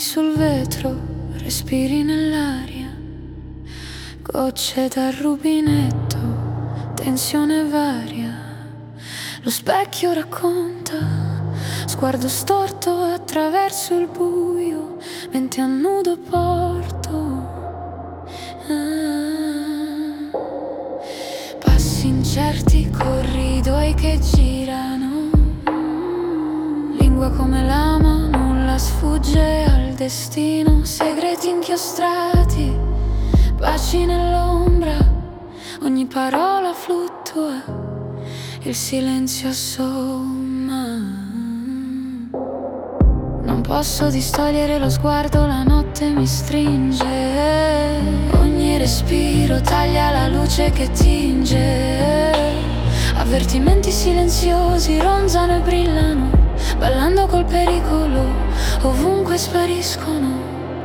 sul vetro, respiri nell'aria, gocce dal rubinetto, tensione varia. Lo specchio racconta, sguardo storto attraverso il buio, mente a nudo porto. Passi incerti, corridoi che girano, lingua come lama, nulla sfugge al destino. Segreti inchiostrati, baci nell'ombra, ogni parola fluttua, il silenzio assomma. Non posso distogliere lo sguardo, la notte mi stringe, ogni respiro taglia la luce che tinge. Avvertimenti silenziosi ronzano e brillano, ballando col pericolo, ovunque spariscono.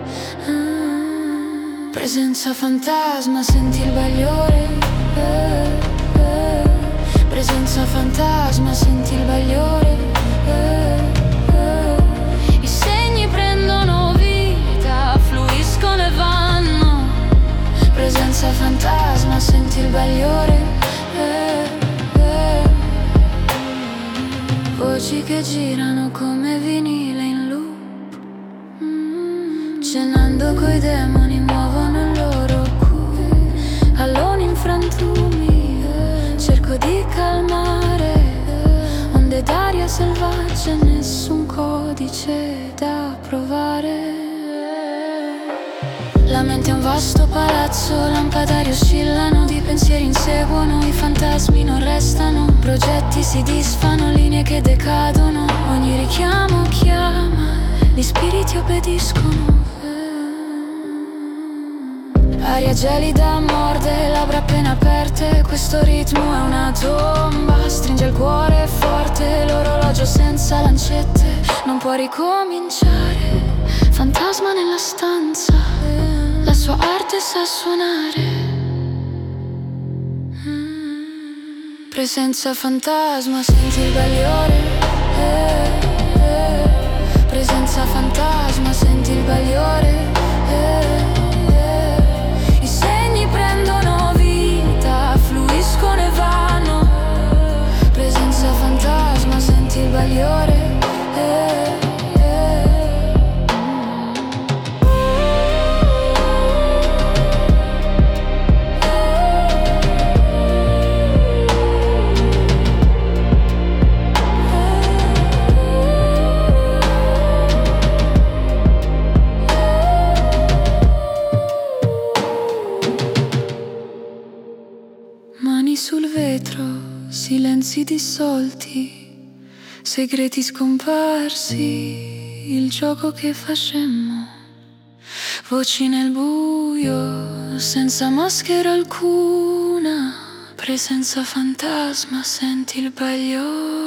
Presenza fantasma, senti il bagliore. Presenza fantasma, senti il bagliore. I segni prendono vita, fluiscono e vanno. Presenza fantasma, senti il bagliore. Voci che girano come vinile in loop, cenando coi demoni muovono il loro cu. Alloni in frantumi, cerco di calmare onde d'aria selvaggia, nessun codice da provare. La mente è un vasto palazzo, lampadari oscillano, di pensieri inseguono, i fantasmi non restano, progetti si disfano, linee che decadono, ogni richiamo chiama, gli spiriti obbediscono. Aria gelida morde, labbra appena aperte, questo ritmo è una tomba, stringe il cuore forte, l'orologio senza lancette, non può ricominciare, fantasma nella stanza, la sua arte sa suonare. Presenza fantasma, senti il bagliore. Presenza fantasma, senti il bagliore. I segni prendono vita, fluiscono e vanno. Presenza fantasma, senti il bagliore. Mani sul vetro, silenzi dissolti, segreti scomparsi, il gioco che facemmo. Voci nel buio, senza maschera alcuna. Presenza fantasma, senti il bagliore.